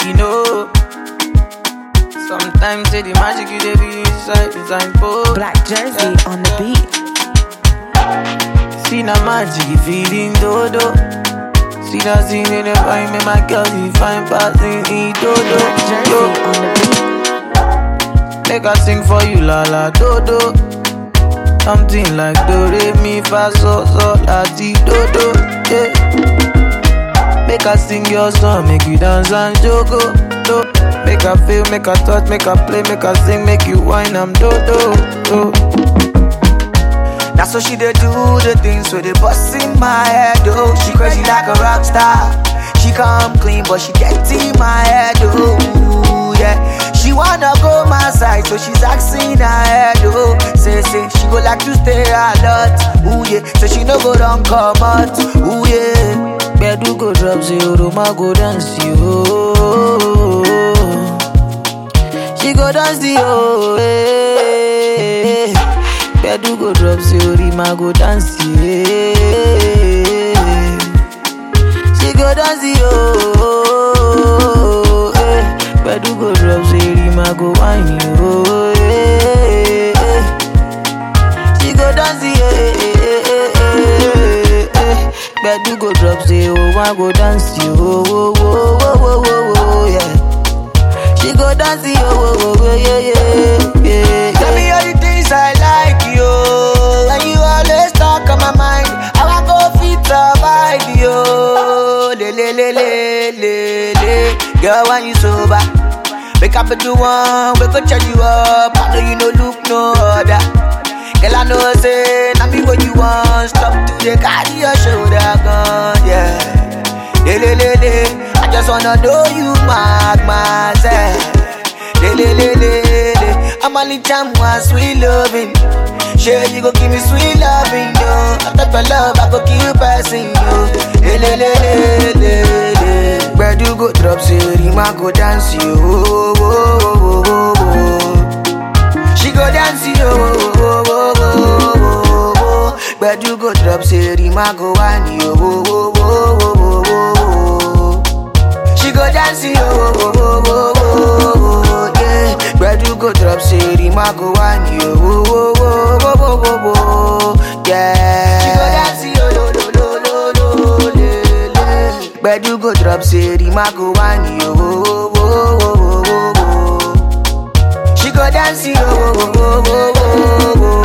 you know. Sometimes say the magic you dey be inside the signpost. Black Jersey on the beat. See na magic you feeling dodo. See that scene in the fine, make my girl you fine passing in dodo. Black Jersey on the beat. Make I sing for you la la dodo. Something like do re mi fa so so la ti dodo. Yeah. Make I sing your song, make you dance and jogo. Do. Make I feel, make I touch, make I play, make I sing, make you whine, I'm dodo. Do. That's what she dey do, the things where they bust in my head, oh. She crazy like a rock star. She come clean, but she get in my head, oh. Yeah, she wanna go my side, so she's asking her head, oh. Say, she go like to stay a lot, ooh yeah. So she no go down come out, ooh yeah. Bedu go drop zero, ma go dance yo. She go dance yo, eh. Bedu go drop zero, ma go dance yeah. She go dance yo, eh. Bedu go drop zero, ma go wine yo, eh. She go dance yeah. Bedu go drop zero, ma go dance yo, yeah. She go dance yo, yeah. Tell me all the things I like you, and you always talk on my mind. How I go fit survive you, le. Girl, when you sober, wake up at the one, we go charge you up. I know you no look no other. Girl, I know say, now me what you want. Stop to the carry your shoulder gun, yeah. Le. I just wanna know you mark myself. Le. I'm only time one sweet loving. Sure you go give me sweet loving, yo. After for love, I go keep passing you. Le. Where do you go drop zero, ma go dance you. She go dance you. Where do you go drop zero, ma go wine you. She go dance yo, yeah. Where do you go drop city, ma go wine yo, yeah. She go dance yo, where do you go drop city, ma go wine yo. She go dance yo.